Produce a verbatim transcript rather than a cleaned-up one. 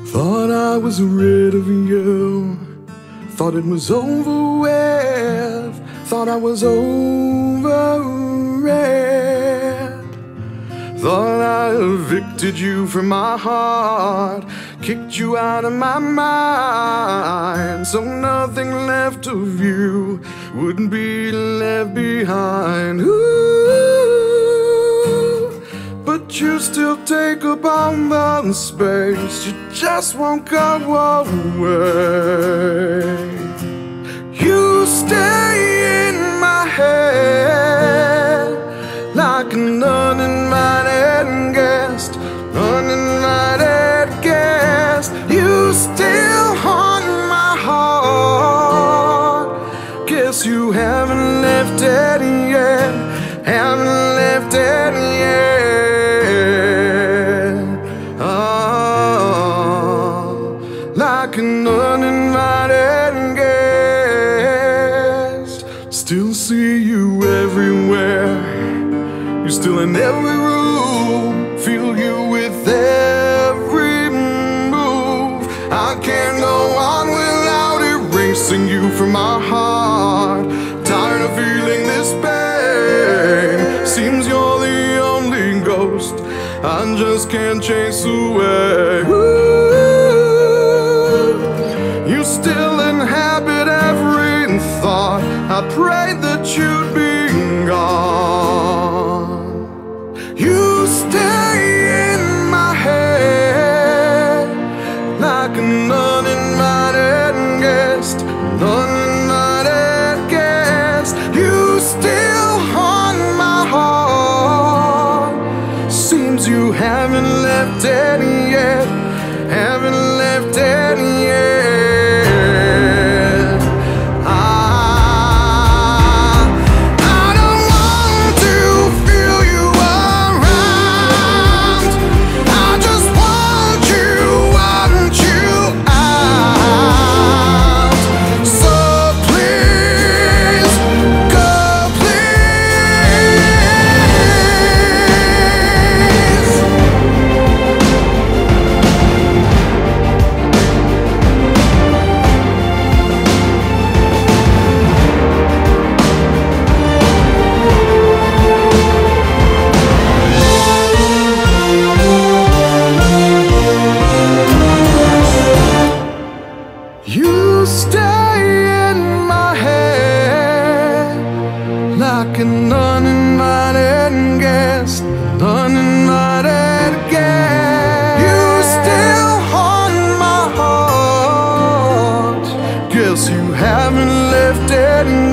Thought I was rid of you, thought it was over with, thought I was over it. Thought I evicted you from my heart, kicked you out of my mind, so nothing left of you wouldn't be left behind. Ooh, but you still take up all the space, you just won't go away. You stay in my head like an uninvited guest, uninvited guest. You still haunt my heart. Guess you haven't left it yet, haven't left it yet. Oh, like an uninvited guest. Still see you everywhere, you're still in every room, feel you with every move. I can't go on without erasing you from my heart. Tired of feeling this pain, seems you're the only ghost I just can't chase away. Ooh, you still inhabit every thought, I prayed that you'd be gone. You stay in my head like an uninvited guest, an uninvited guest. You still haunt my heart. Seems you haven't left it yet, haven't left it yet. You stay in my head like an uninvited guest, an uninvited guest. You still haunt my heart. Guess you haven't left it